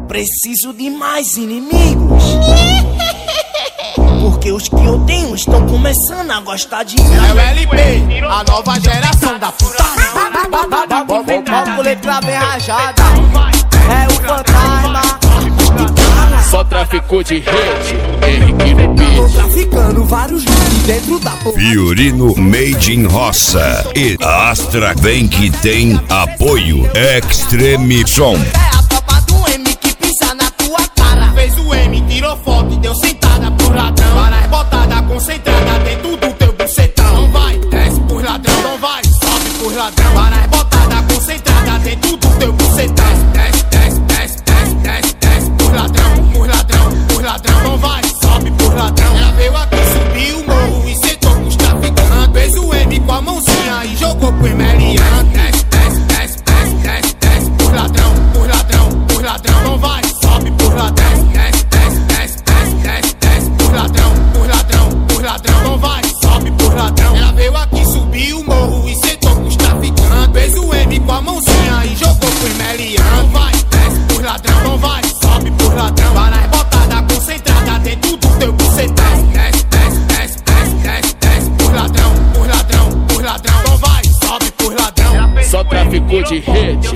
Preciso de mais inimigos. Porque os que eu tenho estão começando a gostar de mim. É o LP, a nova geração da putaria. Bota letra bem rajada. É o fantasma. Só tráfico de rede, Henrique no Tô beat. traficando vários looks dentro da porra. Fiorino Made in Roça e Astra vem que tem apoio Extreme Som. É a tropa do M que pisa na tua cara. Fez o M, tirou foto e deu sentada por ladrão. Para botada concentrada dentro do teu bucetão. Não vai, desce por ladrão, não vai, sobe por ladrão. Para botada concentrada dentro do teu bucetão. Desce, desce, desce, desce, desce, desce por ladrão, por ladrão, por ladrão. Não vai, sobe por ladrão. Ela veio aqui, subiu o morro e sentou com os traficantes. Fez o M com a mãozinha e jogou pro Emeliano. Desce, desce, desce, desce, desce, desce por ladrão, por ladrão, por ladrão. Não vai, sobe por ladrão. Desce, desce, desce, desce, desce, desce por ladrão, por ladrão, por ladrão. Não vai, sobe por ladrão. Ela veio aqui, subiu o morro e sentou com os traficantes. Fez o M com a mãozinha e jogou pro Emeliano. Não vai, desce por ladrão, não vai, sobe por ladrão. Para as botadas concentradas dentro do teu bucetão. Desce, desce, desce, desce, desce, desce por ladrão, por ladrão, por ladrão. Não vai, sobe por ladrão. Só tráfico de rede,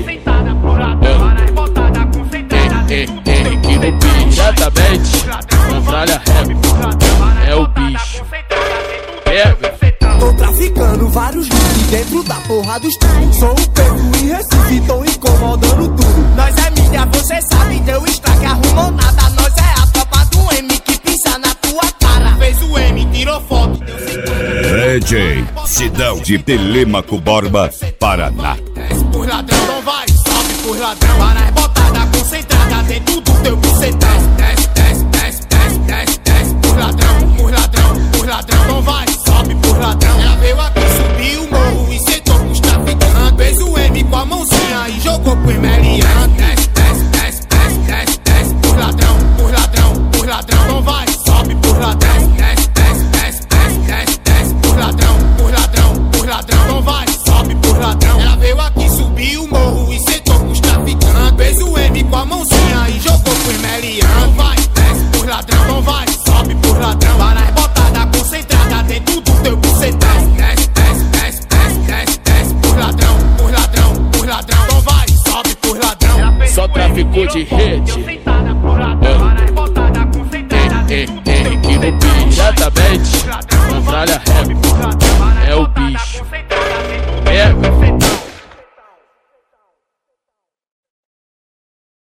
Henrique no beat. Diretamente, Navralha Rap, é o bicho. Pega. Tô traficando vários looks dentro da porra dos trens. Sou o Pedro e Recife, tô incomodando tudo. Nós é mídia, você sabe, deu estraque, arrumou nada. Nós é a tropa do M que pisa na tua cara. Fez o M, tirou foto, deu DJ Sidão de Telêmaco Borba, Paraná. desce por ladrão, não vai, sobe por ladrão. Para as botadas concentradas dentro do teu bucetão. Desce, desce, desce, desce, desce, desce por ladrão, por ladrão, por ladrão. Não vai, sobe por ladrão. Ela veio aqui, subiu o morro e sentou com os traficantes. Fez o M com a mãozinha e jogou pro Emeliano. Desce, desce, desce, desce, desce, desce por ladrão, por ladrão, por ladrão. Não vai, sobe por ladrão. Desce, desce, desce, desce, desce, desce por ladrão, por ladrão, por ladrão. Não vai, sobe por ladrão. Ela veio aqui, subiu o morro e sentou com os traficantes. Fez o M com a mãozinha e jogou pro Emeliano. Não vai, desce por ladrão, não vai, sobe por ladrão. Para as botadas concentradas dentro do teu bucetão. Desce, desce, desce, desce, desce, desce por ladrão, por ladrão, por ladrão. Não vai, sobe por ladrão. Só tráfico de rede, Henrique no beat. Diretamente, Navralha Rap, é o bicho.